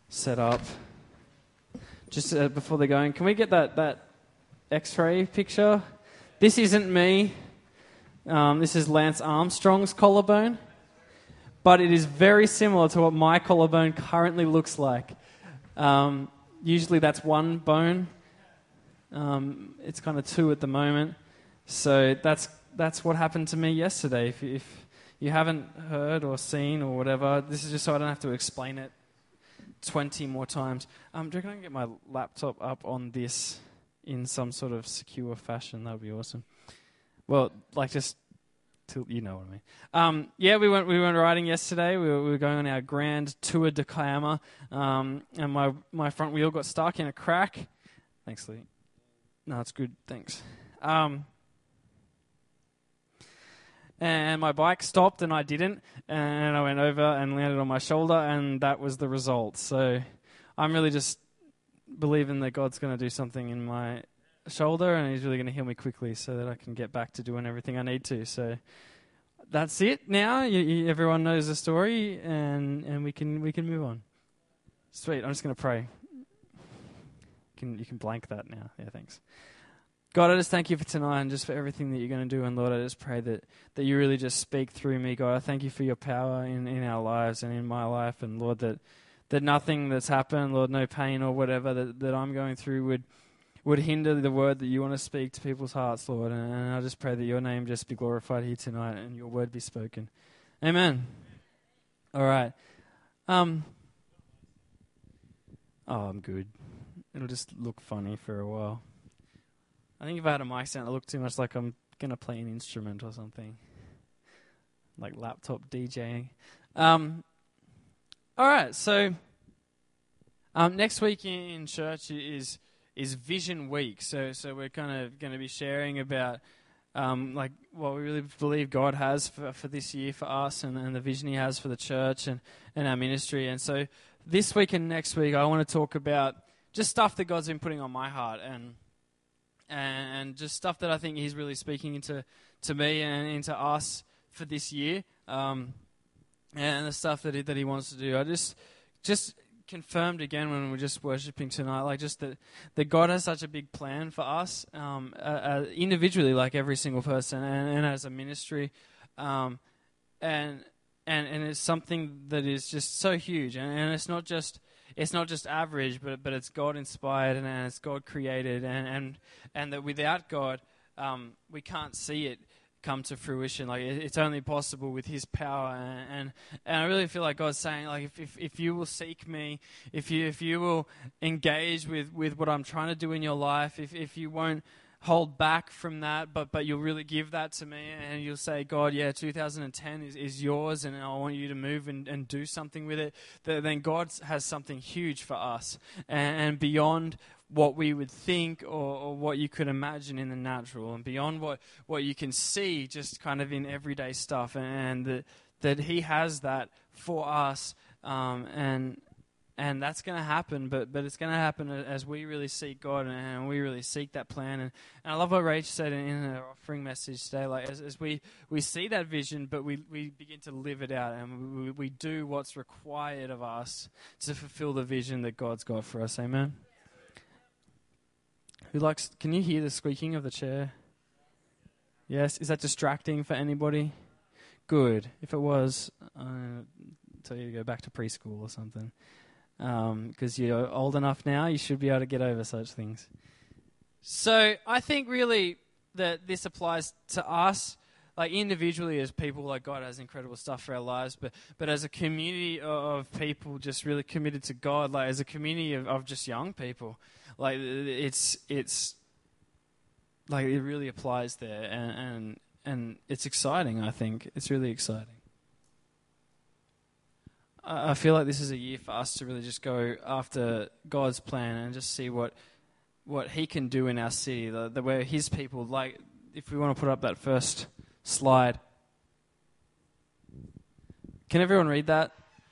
set up. Just before they're going, can we get that X-ray picture? This isn't me. This is Lance Armstrong's collarbone, but it is very similar to what my collarbone currently looks like. Usually that's one bone. It's kind of two at the moment. So that's what happened to me yesterday. If you haven't heard or seen or whatever, this is just so I don't have to explain it 20 more times. Do you reckon I can get my laptop up on this in some sort of secure fashion? That would be awesome. Well, like just till you know what I mean. We went riding yesterday. We were going on our grand Tour de Kiama, and my front wheel got stuck in a crack. Thanks, Lee. No, it's good. Thanks. And my bike stopped and I didn't, and I went over and landed on my shoulder, and that was the result. So I'm really just believing that God's going to do something in my shoulder, and He's really going to heal me quickly so that I can get back to doing everything I need to. So that's it now. Everyone knows the story, and we can move on. Sweet. I'm just going to pray. You can blank that now. Yeah, thanks. God, I just thank you for tonight and just for everything that you're going to do. And Lord, I just pray that you really just speak through me, God. I thank you for your power in our lives and in my life. And Lord, that nothing that's happened, Lord, no pain or whatever that I'm going through would hinder the word that you want to speak to people's hearts, Lord. And I just pray that your name just be glorified here tonight and your word be spoken. Amen. All right. I'm good. It'll just look funny for a while. I think if I had a mic stand, it look too much like I'm going to play an instrument or something. Like laptop DJing. All right, so next week in church is Vision Week. So we're kind of going to be sharing about like what we really believe God has for this year for us and the vision He has for the church and our ministry. And so this week and next week, I want to talk about just stuff that God's been putting on my heart and just stuff that I think He's really speaking into me and into us for this year, and the stuff that He wants to do. I just confirmed again when we were just worshiping tonight, like just that God has such a big plan for us, individually, like every single person, and as a ministry, and it's something that is just so huge, and it's not just average, but it's God inspired and it's God created, and that without God, we can't see it come to fruition. Like it's only possible with His power, and I really feel like God's saying, like if you will seek me, if you will engage with what I'm trying to do in your life, if you won't hold back from that, but you'll really give that to me, and you'll say, God, yeah, 2010 is yours, and I want you to move and do something with it, then God has something huge for us, and beyond what we would think or what you could imagine in the natural, and beyond what you can see just kind of in everyday stuff, and that He has that for us, and that's going to happen, but it's going to happen as we really seek God and we really seek that plan. And I love what Rach said in her offering message today, like as we see that vision, but we begin to live it out, and we do what's required of us to fulfill the vision that God's got for us. Amen? Can you hear the squeaking of the chair? Yes? Is that distracting for anybody? Good. If it was, I'll tell you to go back to preschool or something. Because you're old enough now, you should be able to get over such things. So I think really that this applies to us, like individually as people, like God has incredible stuff for our lives, but as a community of people just really committed to God, like as a community of just young people, like it's like it really applies there, and it's exciting. I think it's really exciting. I feel like this is a year for us to really just go after God's plan and just see what He can do in our city, the way His people, like if we want to put up that first slide. Can everyone read that?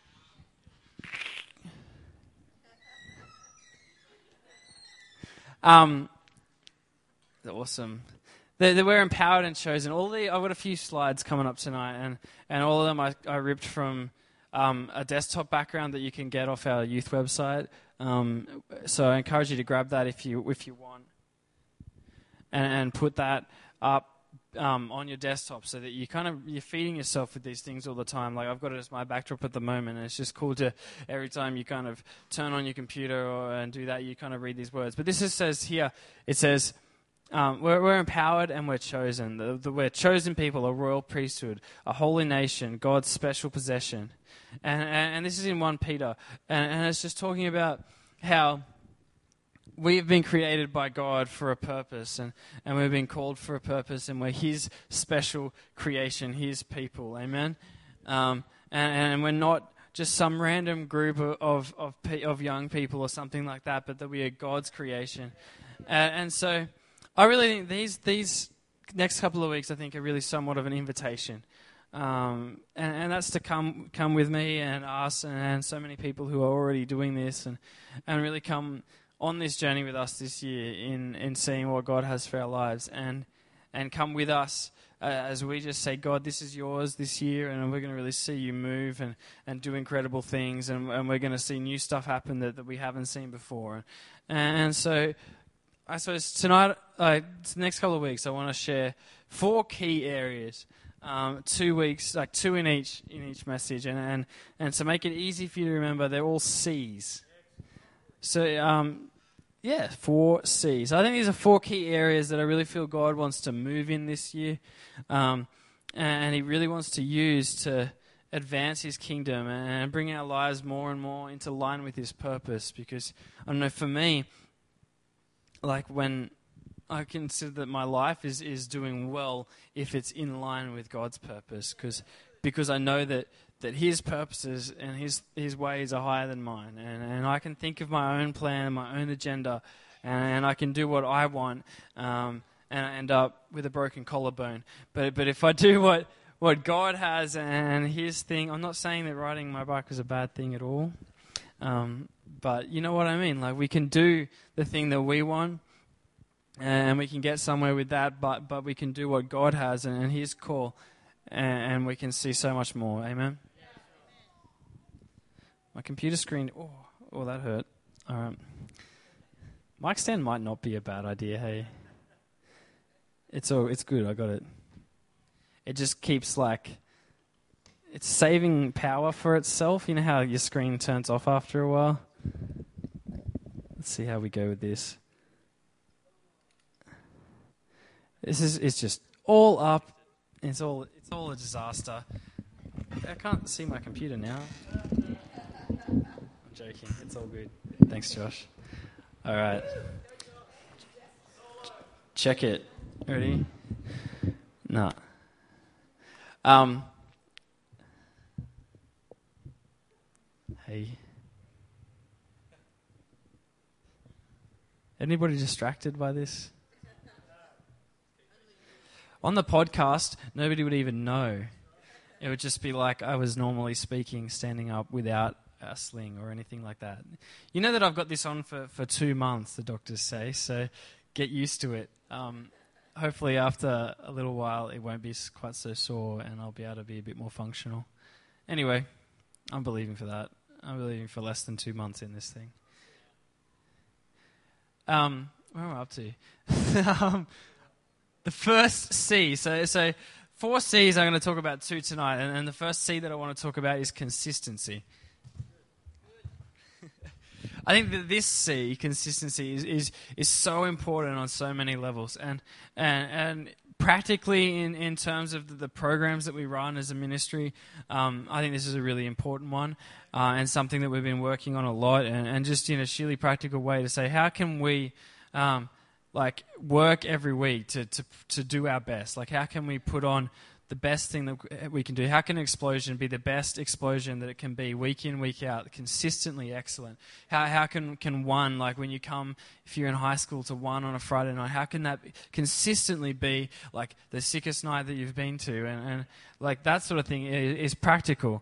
Awesome. That we're empowered and chosen. I've got a few slides coming up tonight, and all of them I ripped from a desktop background that you can get off our youth website. So I encourage you to grab that if you want, and put that up on your desktop so that you're feeding yourself with these things all the time. Like I've got it as my backdrop at the moment, and it's just cool to every time you kind of turn on your computer and do that, you kind of read these words. But says here, it says, we're empowered and we're chosen. We're chosen people, a royal priesthood, a holy nation, God's special possession. And this is in 1 Peter. And it's just talking about how we've been created by God for a purpose, and we've been called for a purpose, and we're His special creation, His people. Amen? And we're not just some random group of young people or something like that, but that we are God's creation. And so I really think these next couple of weeks, I think, are really somewhat of an invitation. And that's to come with me and us and so many people who are already doing this, and really come on this journey with us this year in seeing what God has for our lives, and come with us as we just say, God, this is yours this year, and we're going to really see you move and do incredible things, and we're going to see new stuff happen that we haven't seen before. And so I suppose tonight, the next couple of weeks, I want to share 4 key areas. 2 weeks, like 2 in each message, and to make it easy for you to remember, they're all C's. So 4 C's. I think these are 4 key areas that I really feel God wants to move in this year, and He really wants to use to advance His kingdom and bring our lives more and more into line with His purpose. Because I don't know, for me, like when I consider that my life is doing well if it's in line with God's purpose, because I know that His purposes and His ways are higher than mine, and I can think of my own plan and my own agenda, and I can do what I want, and I end up with a broken collarbone. But if I do what God has and His thing, I'm not saying that riding my bike was a bad thing at all, but you know what I mean. Like we can do the thing that we want, and we can get somewhere with that, but we can do what God has and His call, and we can see so much more. Amen? My computer screen, oh, that hurt. All right. Mic stand might not be a bad idea, hey? It's good, I got it. It just keeps it's saving power for itself. You know how your screen turns off after a while? Let's see how we go with this. It's just all up. It's all a disaster. I can't see my computer now. I'm joking. It's all good. Thanks, Josh. All right. Check it. Ready? No. Hey. Anybody distracted by this? On the podcast, nobody would even know. It would just be like I was normally speaking, standing up without a sling or anything like that. You know that I've got this on for 2 months, the doctors say, so get used to it. Hopefully after a little while it won't be quite so sore and I'll be able to be a bit more functional. Anyway, I'm believing for that. I'm believing for less than 2 months in this thing. Where am I up to? The first C, so 4 C's I'm going to talk about 2 tonight, and the first C that I want to talk about is consistency. I think that this C, consistency, is so important on so many levels, and practically in terms of the programs that we run as a ministry, I think this is a really important one, and something that we've been working on a lot, and just in a sheerly practical way to say, how can we work every week to do our best? Like, how can we put on the best thing that we can do? How can an explosion be the best explosion that it can be week in, week out, consistently excellent? How can one, like when you come, if you're in high school, to one on a Friday night, how can that consistently be like the sickest night that you've been to? And like that sort of thing is practical.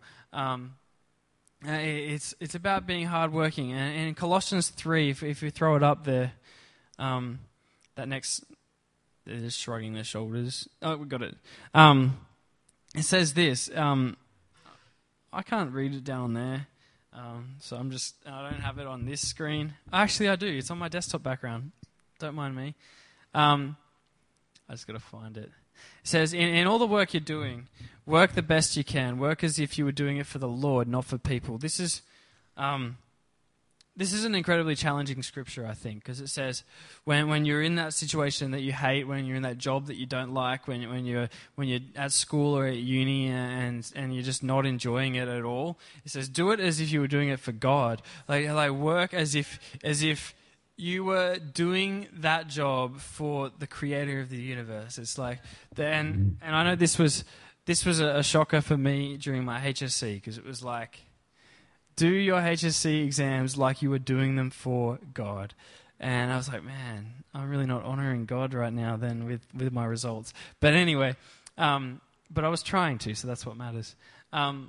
It's about being hardworking. And in Colossians 3, if you throw it up there, that next, they're just shrugging their shoulders. Oh, we got it. It says this. I can't read it down there. So I don't have it on this screen. Actually, I do. It's on my desktop background. Don't mind me. I just got to find it. It says, in all the work you're doing, work the best you can. Work as if you were doing it for the Lord, not for people. This is an incredibly challenging scripture, I think, because it says when you're in that situation that you hate, when you're in that job that you don't like, when you're at school or at uni and you're just not enjoying it at all, it says do it as if you were doing it for God. Like work as if you were doing that job for the Creator of the universe. It's like and I know this was a shocker for me during my HSC, because it was like, do your HSC exams like you were doing them for God. And I was like, man, I'm really not honoring God right now then with my results. But anyway, but I was trying to, so that's what matters. I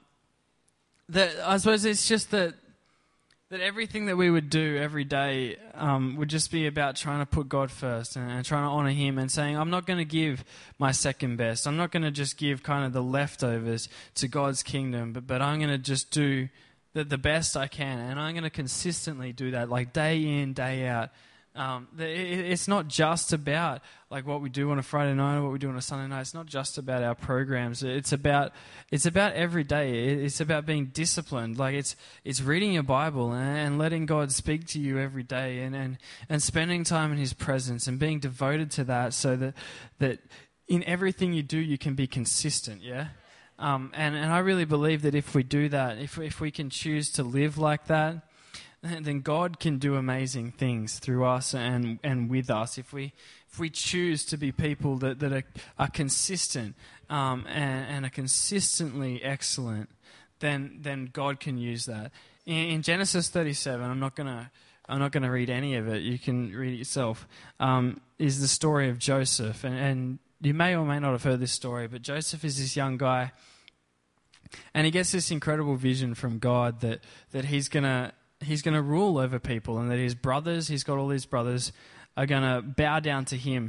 suppose it's just that everything that we would do every day would just be about trying to put God first and trying to honor Him and saying, I'm not going to give my second best. I'm not going to just give kind of the leftovers to God's kingdom, but I'm going to just do the best I can, and I'm going to consistently do that, like day in, day out. It's not just about like what we do on a Friday night or what we do on a Sunday night. It's not just about our programs. It's about every day. It's about being disciplined. Like it's reading your Bible and letting God speak to you every day, and spending time in His presence and being devoted to that, so that in everything you do you can be consistent. Yeah. And I really believe that if we do that, if we can choose to live like that, then God can do amazing things through us and with us. If we choose to be people that are consistent and are consistently excellent, then God can use that. In Genesis 37, I'm not gonna read any of it. You can read it yourself. Is the story of Joseph, and you may or may not have heard this story, but Joseph is this young guy, and he gets this incredible vision from God that he's gonna rule over people, and that he's got all his brothers, are gonna bow down to him.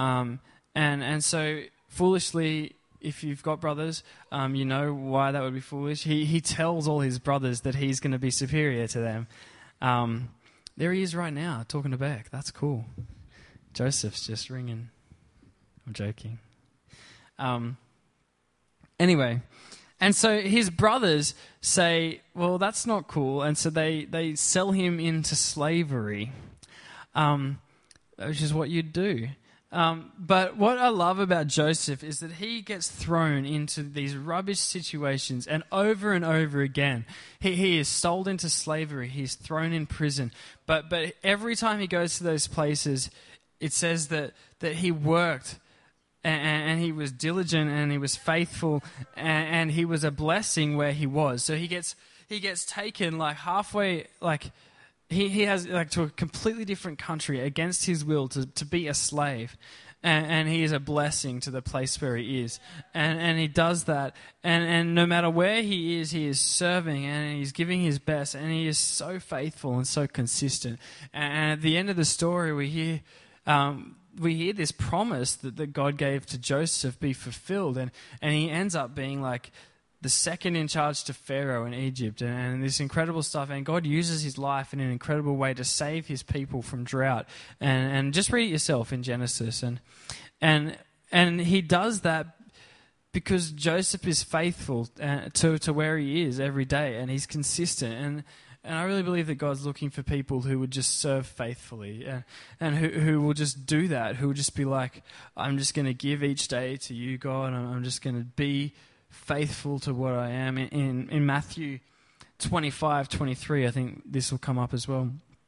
And so foolishly, if you've got brothers, you know why that would be foolish. He tells all his brothers that he's going to be superior to them. There he is right now, talking to Beck. That's cool. Joseph's just ringing. I'm joking. Anyway, and so his brothers say, well, that's not cool. And so they sell him into slavery, which is what you'd do. But what I love about Joseph is that he gets thrown into these rubbish situations, and over again. He is sold into slavery. He's thrown in prison. But every time he goes to those places, it says that he worked, and he was diligent, and he was faithful, and he was a blessing where he was. So he gets taken like halfway, like he has like to a completely different country against his will to be a slave, and he is a blessing to the place where he is, and he does that, and no matter where he is serving, and he's giving his best, and he is so faithful and so consistent. And at the end of the story, we hear this promise that God gave to Joseph be fulfilled, and he ends up being like the second in charge to Pharaoh in Egypt, and this incredible stuff. And God uses his life in an incredible way to save his people from drought. And just read it yourself in Genesis. And he does that because Joseph is faithful to where he is every day, and he's consistent. And I really believe that God's looking for people who would just serve faithfully, and who will just do that, who will just be like, I'm just going to give each day to you, God, and I'm just going to be faithful to what I am. In Matthew 25:23, I think this will come up as well.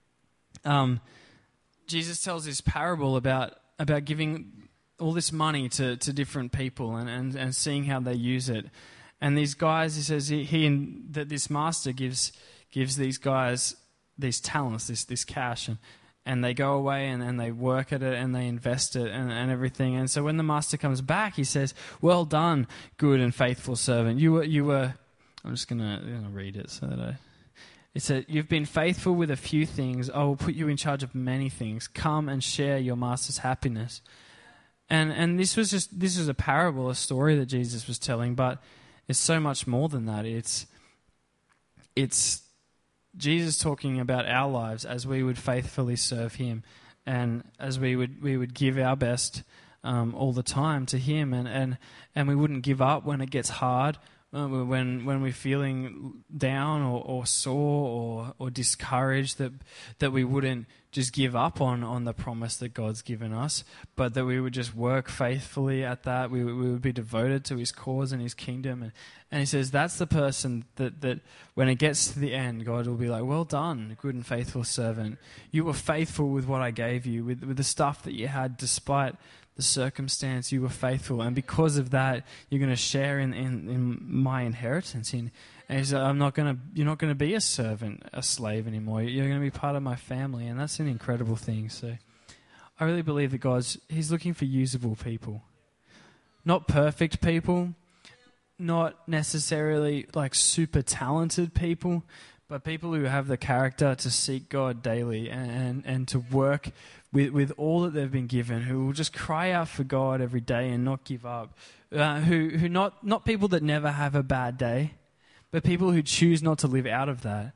Jesus tells this parable about giving all this money to different people and seeing how they use it. And these guys, he says, that this master gives these guys these talents, this cash, and they go away and they work at it and they invest it and everything. And so when the master comes back, he says, well done, good and faithful servant. You were I'm just going to read it so that it said, you've been faithful with a few things. I will put you in charge of many things. Come and share your master's happiness. And this was a parable, a story that Jesus was telling, but it's so much more than that. it's Jesus talking about our lives as we would faithfully serve him, and as we would give our best all the time to him, and we wouldn't give up when it gets hard, when we're feeling down or sore or discouraged, that we wouldn't just give up on the promise that God's given us, but that we would just work faithfully at that. We would be devoted to his cause and his kingdom. And he says that's the person that when it gets to the end, God will be like, well done, good and faithful servant. You were faithful with what I gave you, with the stuff that you had, despite the circumstance. You were faithful, and because of that, you're going to share in my inheritance. And he said, you're not going to be a servant, a slave anymore. You're going to be part of my family, and that's an incredible thing. So I really believe that he's looking for usable people. Not perfect people, not necessarily like super talented people, but people who have the character to seek God daily and to work with all that they've been given, who will just cry out for God every day and not give up. Who not people that never have a bad day, but people who choose not to live out of that.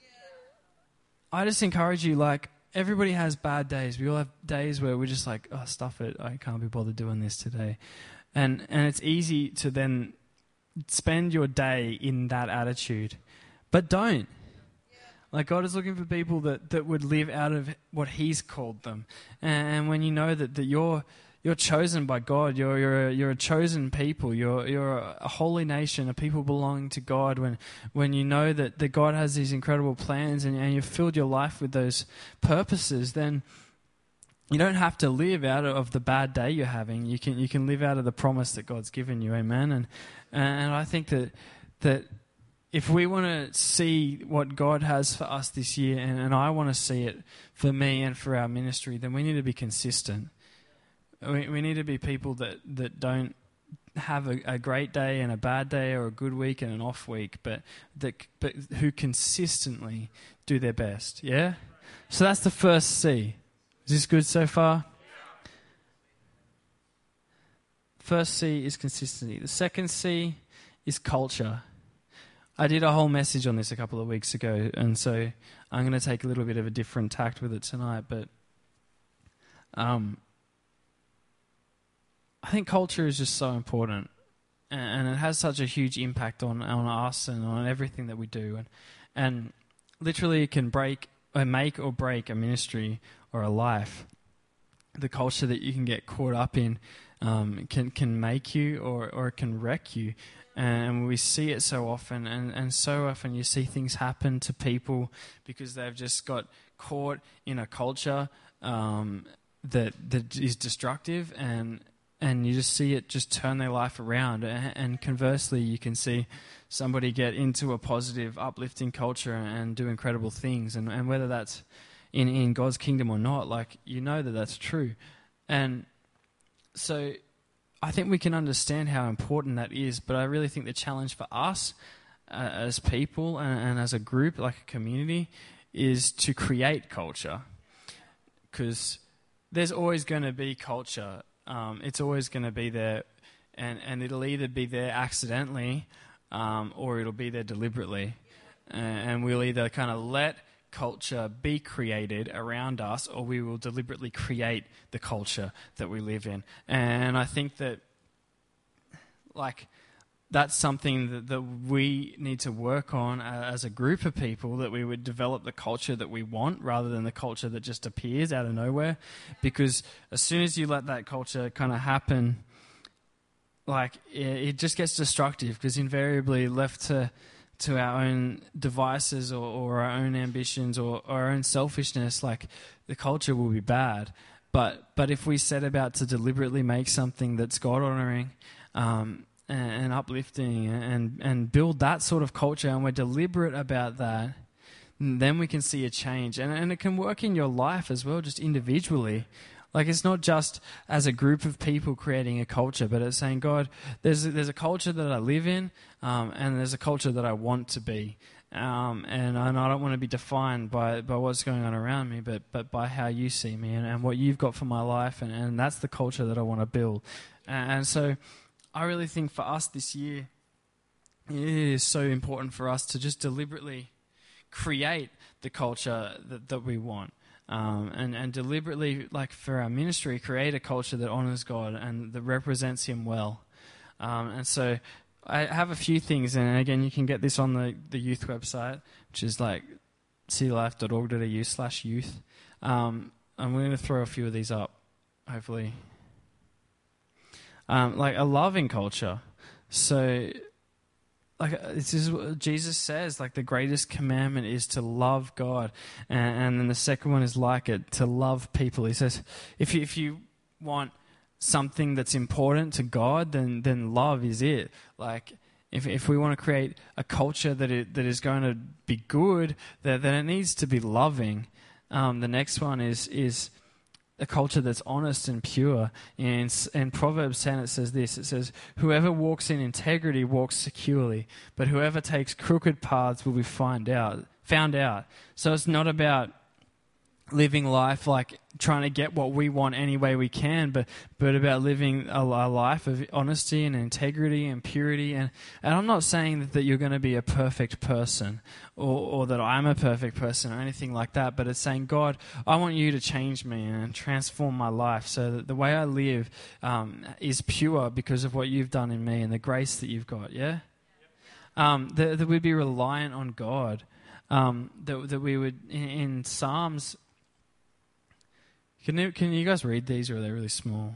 I just encourage you, like, everybody has bad days. We all have days where we're just like, oh, stuff it, I can't be bothered doing this today. And it's easy to then spend your day in that attitude. But don't. Like, God is looking for people that would live out of what he's called them. And when you know that you're chosen by God, you're a chosen people, you're a holy nation, a people belonging to God, when you know that God has these incredible plans and you've filled your life with those purposes, then you don't have to live out of the bad day you're having. You can live out of the promise that God's given you. Amen. And I think that if we want to see what God has for us this year, and I want to see it for me and for our ministry, then we need to be consistent. We need to be people that don't have a great day and a bad day, or a good week and an off week, but who consistently do their best. Yeah? So that's the first C. Is this good so far? First C is consistency. The second C is culture. I did a whole message on this a couple of weeks ago, and so I'm going to take a little bit of a different tact with it tonight, but I think culture is just so important, and it has such a huge impact on us and on everything that we do, and literally it can make or break a ministry or a life. The culture that you can get caught up in can make you or it can wreck you. And we see it so often, and so often you see things happen to people because they've just got caught in a culture that is destructive, and you just see it just turn their life around. And conversely, you can see somebody get into a positive, uplifting culture and do incredible things. And whether that's in God's kingdom or not, like, you know that that's true. And so I think we can understand how important that is, but I really think the challenge for us as people and as a group, like a community, is to create culture. Because there's always going to be culture. It's always going to be there, and it'll either be there accidentally or it'll be there deliberately. And we'll either kind of let culture be created around us, or we will deliberately create the culture that we live in. And I think that, like, that's something that we need to work on as a group of people, that we would develop the culture that we want rather than the culture that just appears out of nowhere. Because as soon as you let that culture kind of happen, like, it just gets destructive, because invariably left to our own devices or our own ambitions or our own selfishness, like, the culture will be bad. But if we set about to deliberately make something that's God-honoring and uplifting and build that sort of culture, and we're deliberate about that, then we can see a change. And it can work in your life as well, just individually. Like, it's not just as a group of people creating a culture, but it's saying, God, there's a culture that I live in, and there's a culture that I want to be. And I don't want to be defined by what's going on around me, but by how you see me and what you've got for my life, and that's the culture that I want to build. And so I really think for us this year, it is so important for us to just deliberately create the culture that we want. And deliberately, like for our ministry, create a culture that honors God and that represents Him well. And so I have a few things, and again, you can get this on the youth website, which is like citylife.org.au/youth. I'm going to throw a few of these up, hopefully. Like a loving culture. So, like this is what Jesus says, like the greatest commandment is to love God, and then the second one is like it, to love people. He says, if you want something that's important to God, then love is it. Like if we want to create a culture that is going to be good, then it needs to be loving. The next one is a culture that's honest and pure. In Proverbs 10 it says this, it says, whoever walks in integrity walks securely, but whoever takes crooked paths will be found out. So it's not about living life like trying to get what we want any way we can, but about living a life of honesty and integrity and purity. And I'm not saying that you're going to be a perfect person or that I'm a perfect person or anything like that, but it's saying, God, I want you to change me and transform my life so that the way I live is pure because of what you've done in me and the grace that you've got, yeah? That we'd be reliant on God. That we would, in Psalms... Can you guys read these, or are they really small?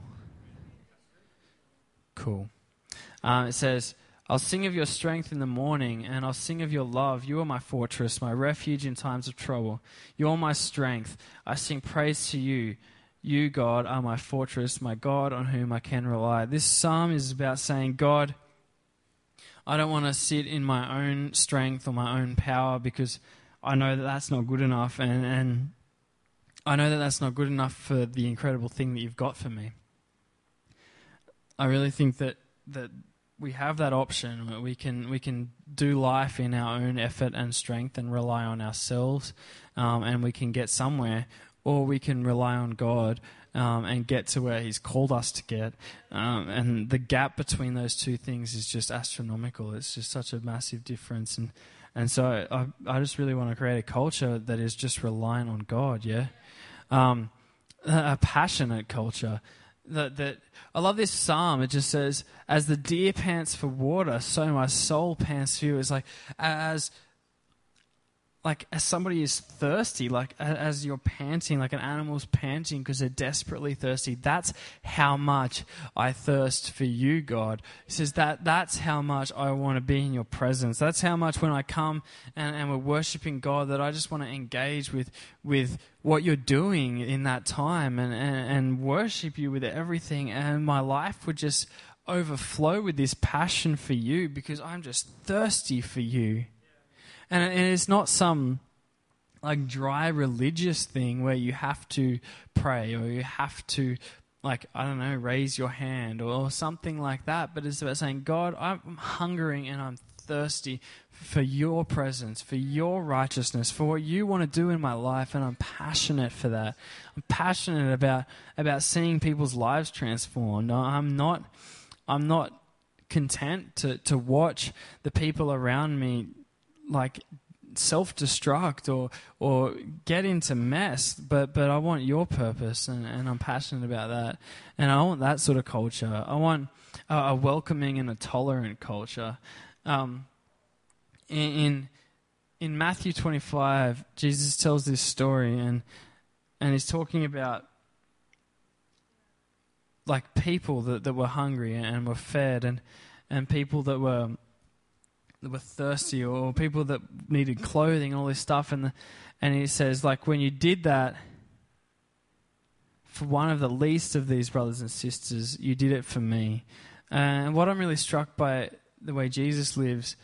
Cool. It says, I'll sing of your strength in the morning, and I'll sing of your love. You are my fortress, my refuge in times of trouble. You are my strength. I sing praise to you. You, God, are my fortress, my God on whom I can rely. This psalm is about saying, God, I don't want to sit in my own strength or my own power because I know that that's not good enough, and I know that that's not good enough for the incredible thing that you've got for me. I really think that we have that option. We can do life in our own effort and strength and rely on ourselves, and we can get somewhere, or we can rely on God and get to where He's called us to get. And the gap between those two things is just astronomical. It's just such a massive difference. And so I just really want to create a culture that is just reliant on God, yeah? A passionate culture. That I love this psalm. It just says, as the deer pants for water, so my soul pants for you. It's like as somebody is thirsty, like as you're panting, like an animal's panting because they're desperately thirsty. That's how much I thirst for you, God. He says that's how much I want to be in your presence. That's how much when I come and we're worshiping God, that I just want to engage with what you're doing in that time and worship you with everything. And my life would just overflow with this passion for you because I'm just thirsty for you. And it's not some like dry religious thing where you have to pray or you have to, like, I don't know, raise your hand or something like that. But it's about saying, God, I'm hungering and I'm thirsty for your presence, for your righteousness, for what you want to do in my life, and I'm passionate for that. I'm passionate about seeing people's lives transformed. I'm not content to watch the people around me like self-destruct or get into mess, but I want your purpose, and I'm passionate about that, and I want that sort of culture. I want a welcoming and a tolerant culture. In Matthew 25, Jesus tells this story, and he's talking about like people that were hungry and were fed, and people that were thirsty, or people that needed clothing and all this stuff. And he says, like, when you did that for one of the least of these brothers and sisters, you did it for me. And what I'm really struck by the way Jesus lives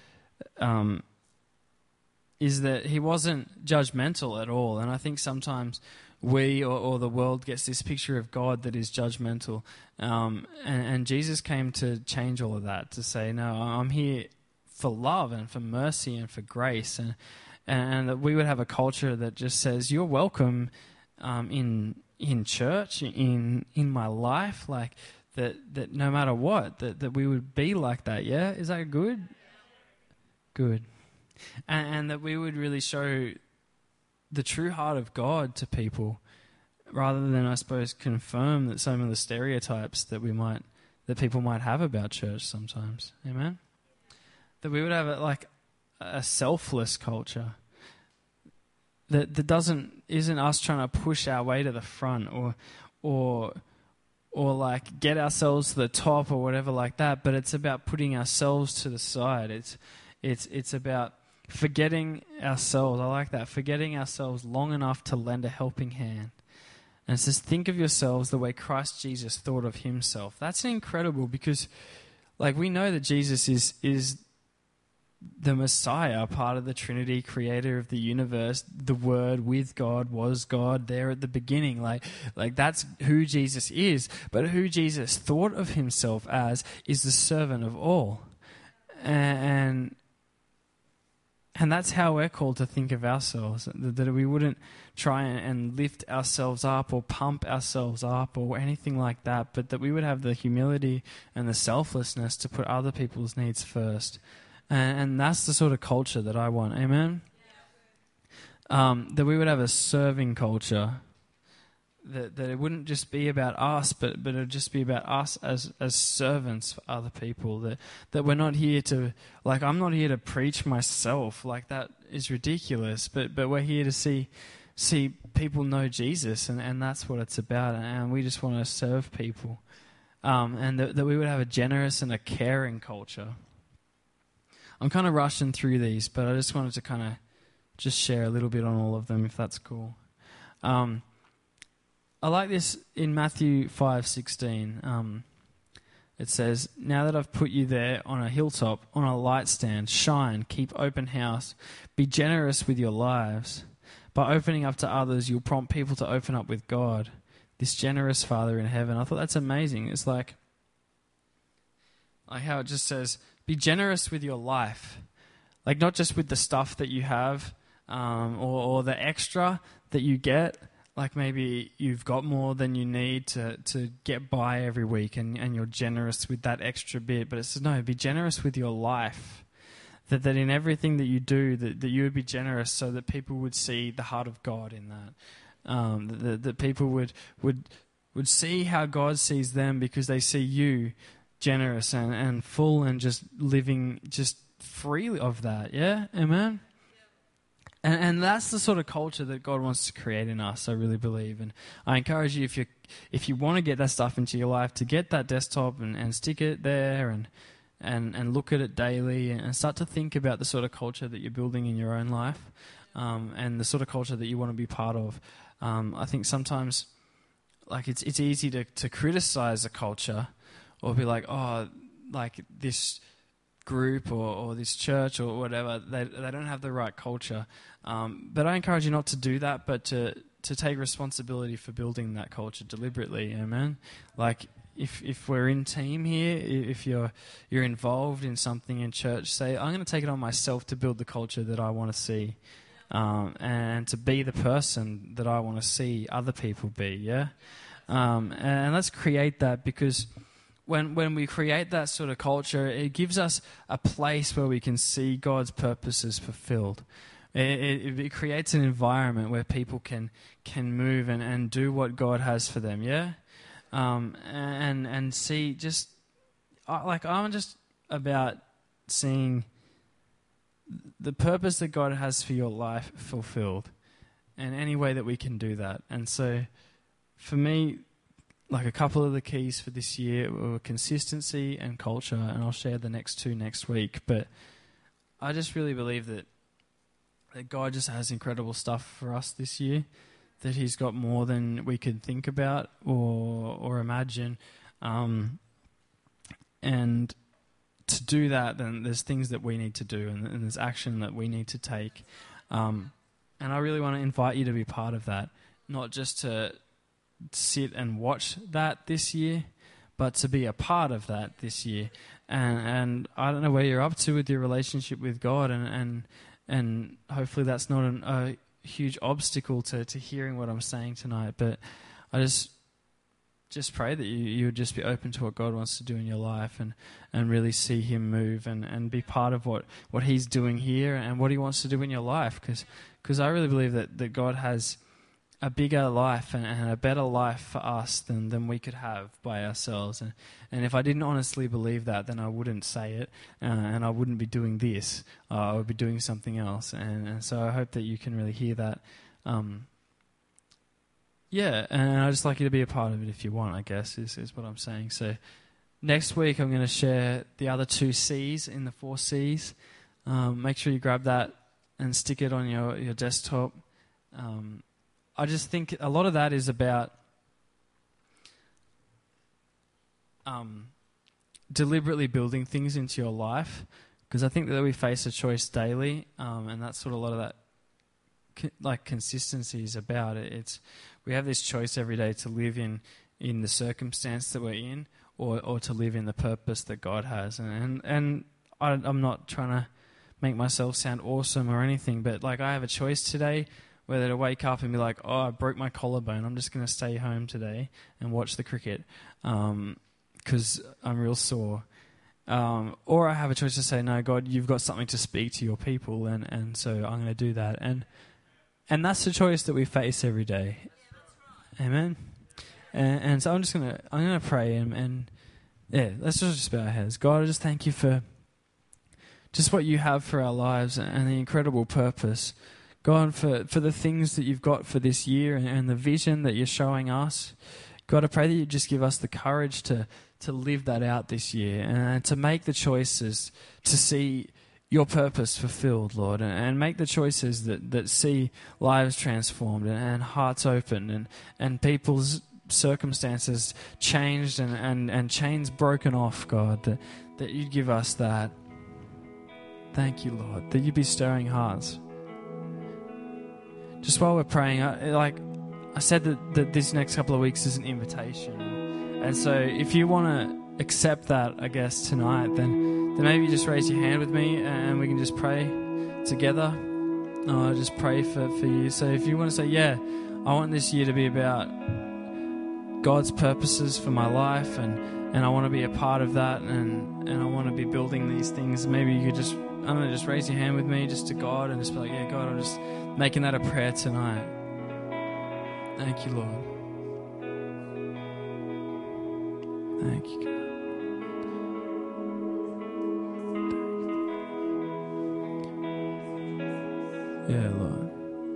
is that he wasn't judgmental at all. And I think sometimes we or the world gets this picture of God that is judgmental. And Jesus came to change all of that, to say, no, I'm here for love and for mercy and for grace, and that we would have a culture that just says you're welcome in church, in my life, like that no matter what, that we would be like that. Yeah, is that good? Good. and that we would really show the true heart of God to people, rather than, I suppose, confirm that some of the stereotypes that people might have about church sometimes. Amen? That we would have a selfless culture that isn't us trying to push our way to the front or like get ourselves to the top or whatever like that, but it's about putting ourselves to the side. It's about forgetting ourselves. I like that. Forgetting ourselves long enough to lend a helping hand. And it says, think of yourselves the way Christ Jesus thought of himself. That's incredible, because we know that Jesus is the Messiah, part of the Trinity, creator of the universe. The Word with God was God there at the beginning. Like that's who Jesus is. But who Jesus thought of himself as is the servant of all. And that's how we're called to think of ourselves, that we wouldn't try and lift ourselves up or pump ourselves up or anything like that, but that we would have the humility and the selflessness to put other people's needs first. And that's the sort of culture that I want. Amen? That we would have a serving culture. That it wouldn't just be about us, but it would just be about us as servants for other people. That we're not here to, I'm not here to preach myself. That is ridiculous. But we're here to see people know Jesus, and that's what it's about. And we just want to serve people. And that we would have a generous and a caring culture. I'm kind of rushing through these, but I just wanted to kind of just share a little bit on all of them, if that's cool. I like this in Matthew 5:16. It says, now that I've put you there on a hilltop, on a light stand, shine, keep open house, be generous with your lives. By opening up to others, you'll prompt people to open up with God, this generous Father in heaven. I thought that's amazing. It's like how it just says, be generous with your life. Not just with the stuff that you have or the extra that you get. Maybe you've got more than you need to get by every week and you're generous with that extra bit. But it says, no, be generous with your life. That in everything that you do, that you would be generous so that people would see the heart of God in that. That people would see how God sees them because they see you generous and full and just living just freely of that. Yeah? Amen? And that's the sort of culture that God wants to create in us, I really believe. And I encourage you, if you want to get that stuff into your life, to get that desktop and stick it there and look at it daily and start to think about the sort of culture that you're building in your own life and the sort of culture that you want to be part of. I think sometimes it's easy to criticize a culture or be this group or this church or whatever, they don't have the right culture. But I encourage you not to do that, but to take responsibility for building that culture deliberately. Amen. If we're in team here, if you're involved in something in church, say, I'm going to take it on myself to build the culture that I want to see, and to be the person that I want to see other people be. Yeah. And let's create that, because when we create that sort of culture, it gives us a place where we can see God's purposes fulfilled. It creates an environment where people can move and do what God has for them, yeah? And see just... I'm just about seeing the purpose that God has for your life fulfilled, and any way that we can do that. And so, for me... a couple of the keys for this year were consistency and culture, and I'll share the next two next week. But I just really believe that God just has incredible stuff for us this year, that He's got more than we could think about or imagine. And to do that, then there's things that we need to do, and there's action that we need to take. And I really want to invite you to be part of that, not just to sit and watch that this year, but to be a part of that this year. And I don't know where you're up to with your relationship with God, and hopefully that's not a huge obstacle to hearing what I'm saying tonight. But I just just pray that you would just be open to what God wants to do in your life and really see him move and be part of what he's doing here and what he wants to do in your life. Because I really believe that God has a bigger life and a better life for us than we could have by ourselves. And if I didn't honestly believe that, then I wouldn't say it, and I wouldn't be doing this. I would be doing something else. And so I hope that you can really hear that. Yeah, and I'd just like you to be a part of it if you want, I guess, is what I'm saying. So next week I'm going to share the other 2 C's in the 4 C's. Make sure you grab that and stick it on your desktop. I just think a lot of that is about deliberately building things into your life, because I think that we face a choice daily, and that's sort of a lot of that consistency is about it. We have this choice every day to live in the circumstance that we're in, or to live in the purpose that God has. And I'm not trying to make myself sound awesome or anything, but like I have a choice today whether to wake up and be like, oh, I broke my collarbone, I'm just going to stay home today and watch the cricket because I'm real sore. Or I have a choice to say, no, God, you've got something to speak to your people, and so I'm going to do that. And that's the choice that we face every day. Amen. And so I'm going to pray and yeah, let's just bow our heads. God, I just thank you for just what you have for our lives and the incredible purpose. God, for the things that you've got for this year and the vision that you're showing us. God, I pray that you just give us the courage to live that out this year and to make the choices to see your purpose fulfilled, Lord, and make the choices that see lives transformed and hearts opened and people's circumstances changed and chains broken off, God, that you'd give us that. Thank you, Lord, that you'd be stirring hearts. Just while we're praying, I said that this next couple of weeks is an invitation. And so if you want to accept that, I guess, tonight, then maybe you just raise your hand with me and we can just pray together. I'll just pray for you. So if you want to say, yeah, I want this year to be about God's purposes for my life and I want to be a part of that and I want to be building these things, maybe you could just raise your hand with me just to God and just be like, yeah, God, I'm just making that a prayer tonight. Thank you, Lord. Thank you, God. Yeah, Lord.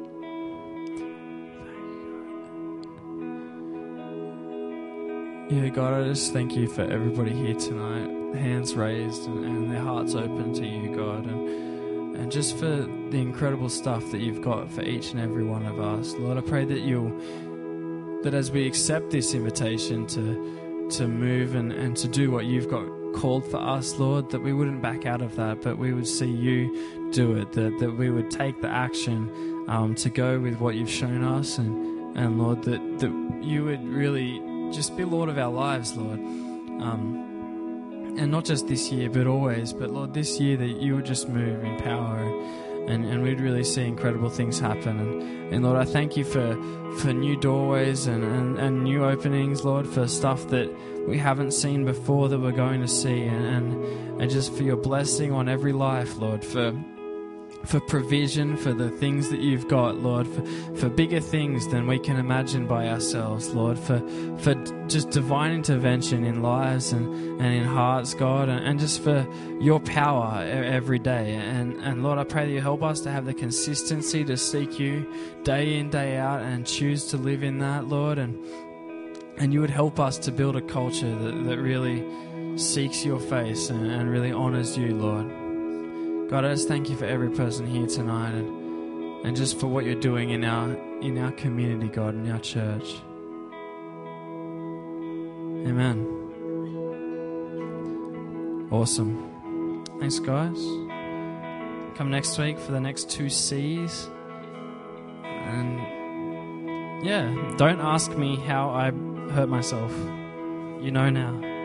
Yeah, God, I just thank you for everybody here tonight, hands raised and their hearts open to you, God, and just for the incredible stuff that you've got for each and every one of us. Lord, I pray that as we accept this invitation to move and to do what you've got called for us, Lord, that we wouldn't back out of that, but we would see you do it, that we would take the action to go with what you've shown us, and Lord, that you would really just be Lord of our lives, Lord. And not just this year, but always. But Lord, this year that you would just move in power and we'd really see incredible things happen. And Lord, I thank you for new doorways and new openings, Lord, for stuff that we haven't seen before that we're going to see. And just for your blessing on every life, Lord, for provision, for the things that you've got, Lord, for bigger things than we can imagine by ourselves, Lord, for just divine intervention in lives and in hearts, God, and just for your power every day. And Lord, I pray that you help us to have the consistency to seek you day in, day out, and choose to live in that, Lord, and you would help us to build a culture that really seeks your face and really honors you, Lord. God, I just thank you for every person here tonight and just for what you're doing in our community, God, in our church. Amen. Awesome. Thanks, guys. Come next week for the next 2 C's. And yeah, don't ask me how I hurt myself. You know now.